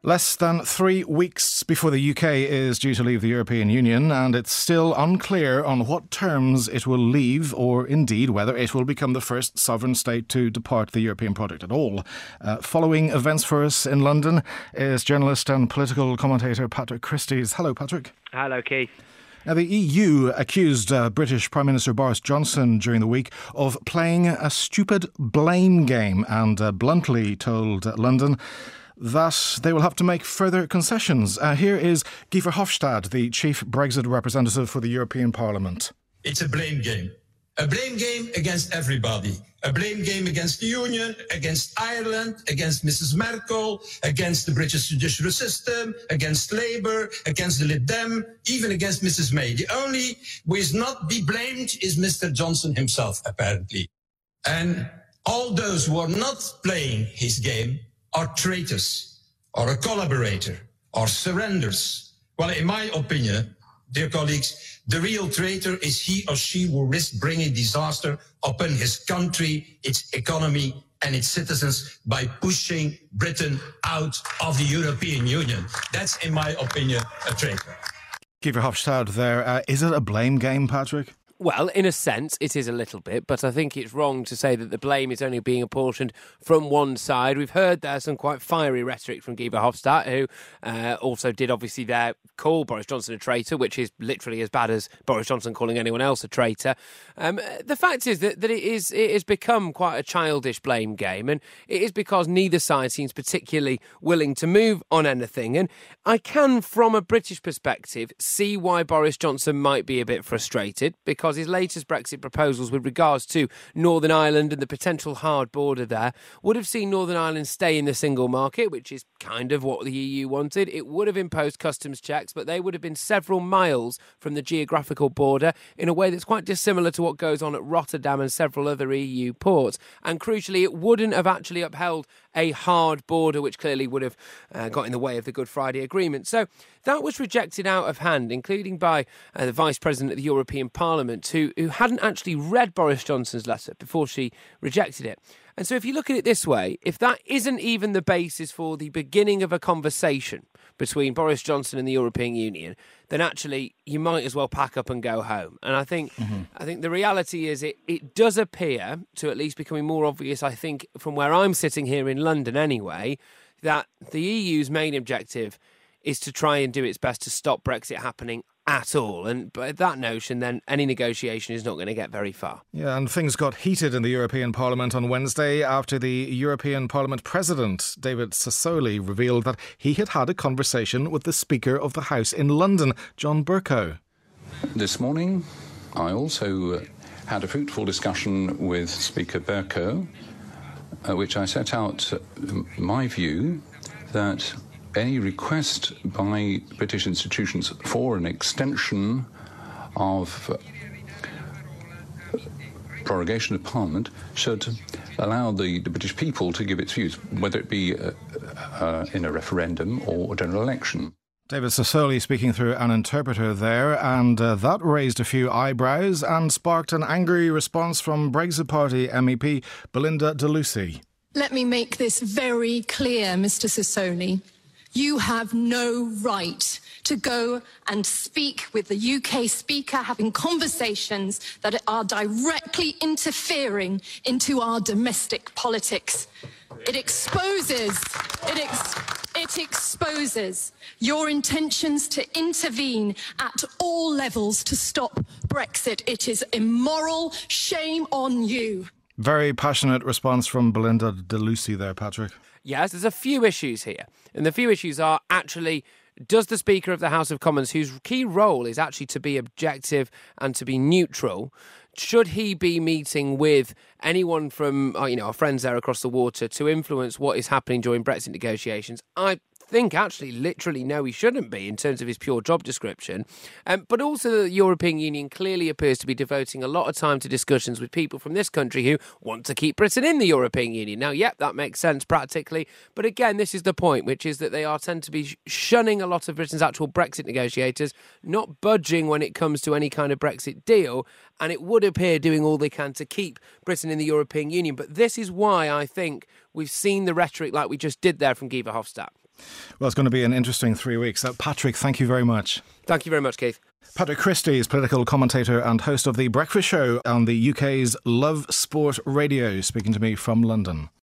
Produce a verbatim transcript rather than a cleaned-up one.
Less than three weeks before the U K is due to leave the European Union, and it's still unclear on what terms it will leave, or indeed whether it will become the first sovereign state to depart the European project at all. Uh, following events for us in London is journalist and political commentator Patrick Christys. Hello, Patrick. Hello, Keith. Now, the E U accused uh, British Prime Minister Boris Johnson during the week of playing a stupid blame game and uh, bluntly told uh, London that they will have to make further concessions. Uh, here is Guy Verhofstadt, the chief Brexit representative for the European Parliament. It's a blame game. A blame game against everybody. A blame game against the Union, against Ireland, against Missus Merkel, against the British judicial system, against Labour, against the Lib Dem, even against Missus May. The only who is not be blamed is Mister Johnson himself, apparently. And all those who are not playing his game are traitors, or a collaborator, or surrenders. Well, in my opinion, dear colleagues, the real traitor is he or she who risks bringing disaster upon his country, its economy, and its citizens by pushing Britain out of the European Union. That's, in my opinion, a traitor. Guy Verhofstadt there. Uh, is it a blame game, Patrick? Well, in a sense, it is a little bit, but I think it's wrong to say that the blame is only being apportioned from one side. We've heard there some quite fiery rhetoric from Guy Verhofstadt, who uh, also did obviously there call Boris Johnson a traitor, which is literally as bad as Boris Johnson calling anyone else a traitor. Um, the fact is that, that it is it has become quite a childish blame game, and it is because neither side seems particularly willing to move on anything. And I can, from a British perspective, see why Boris Johnson might be a bit frustrated, because Because his latest Brexit proposals with regards to Northern Ireland and the potential hard border there would have seen Northern Ireland stay in the single market, which is kind of what the E U wanted. It would have imposed customs checks, but they would have been several miles from the geographical border in a way that's quite dissimilar to what goes on at Rotterdam and several other E U ports. And crucially, it wouldn't have actually upheld a hard border, which clearly would have uh, got in the way of the Good Friday Agreement. So that was rejected out of hand, including by uh, the Vice President of the European Parliament, who, who hadn't actually read Boris Johnson's letter before she rejected it. And so if you look at it this way, if that isn't even the basis for the beginning of a conversation between Boris Johnson and the European Union, then actually you might as well pack up and go home. And I think mm-hmm. I think the reality is it, it does appear to at least becoming more obvious, I think, from where I'm sitting here in London anyway, that the E U's main objective is to try and do its best to stop Brexit happening at all. And by that notion, then any negotiation is not going to get very far. Yeah, and things got heated in the European Parliament on Wednesday after the European Parliament President, David Sassoli, revealed that he had had a conversation with the Speaker of the House in London, John Bercow. This morning, I also had a fruitful discussion with Speaker Bercow, uh, which I set out uh, my view that any request by British institutions for an extension of uh, prorogation of Parliament should allow the, the British people to give its views, whether it be uh, uh, in a referendum or a general election. David Sassoli speaking through an interpreter there, and uh, that raised a few eyebrows and sparked an angry response from Brexit Party M E P Belinda de Lucy. Let me make this very clear, Mister Sassoli. You have no right to go and speak with the U K Speaker, having conversations that are directly interfering into our domestic politics. It exposes, it, ex, it exposes your intentions to intervene at all levels to stop Brexit. It is immoral. Shame on you. Very passionate response from Belinda de Lucy there, Patrick. Yes, there's a few issues here. And the few issues are actually, does the Speaker of the House of Commons, whose key role is actually to be objective and to be neutral, should he be meeting with anyone from, you know, our friends there across the water to influence what is happening during Brexit negotiations? I think actually literally no, he shouldn't be in terms of his pure job description. Um, but also the European Union clearly appears to be devoting a lot of time to discussions with people from this country who want to keep Britain in the European Union. Now, yep, that makes sense practically. But again, this is the point, which is that they are tend to be shunning a lot of Britain's actual Brexit negotiators, not budging when it comes to any kind of Brexit deal. And it would appear doing all they can to keep Britain in the European Union. But this is why I think we've seen the rhetoric like we just did there from Guy Verhofstadt. Well, it's going to be an interesting three weeks. Uh, Patrick, thank you very much. Thank you very much, Keith. Patrick Christie is political commentator and host of The Breakfast Show on the U K's Love Sport Radio, speaking to me from London.